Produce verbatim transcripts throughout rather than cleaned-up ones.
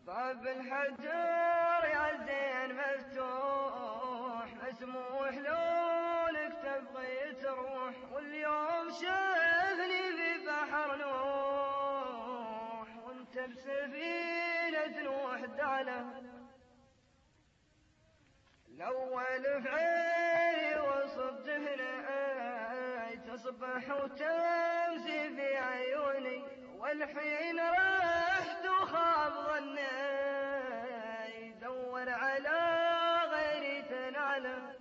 باب الحجر يا زين مفتوح مسموح لو لك تبغي تروح، واليوم شافني في بحر نوح وانت بسفينة نوح دعله. الأول في عيني وصف جهني تصبح وتمسي في عيوني، والحين رحت وخاب ظني دور على غيري تنعله.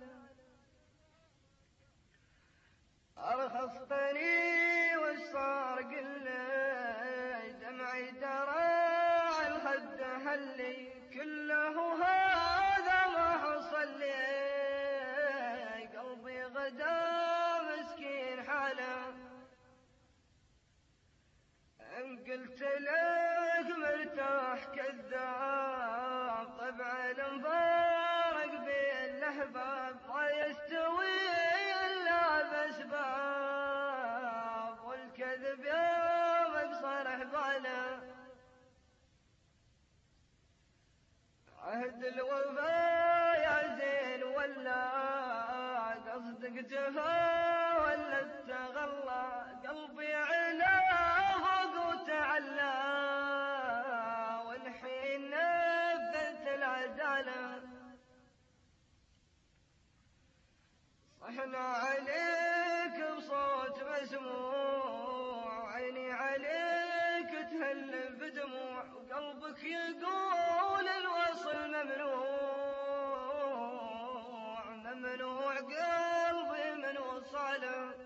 أرخصتني وش صار قلي دمعي ترى الخد هلي، كله هذا ما حصل لي قلبي غدا مسكين حاله. إن قلت لك مرتاح كذاب، طبع المفارق بين الأحباب ما يستوي إلا بأسباب، والكذب يومك صرح باله. عهد الوفا يا زين ولا قصدك جفا ولا استغلى، قلبي علا فوق وتعلى والحين نفذت العدالة. صحنا عليك بصوت مسموع وعيني عليك تهل بدموع، وقلبك يقول الوصل ممنوع ممنوع قلبي من وصاله.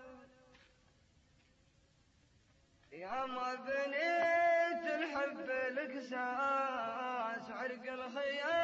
يا ما بنيت الحب القساس عرق الخيال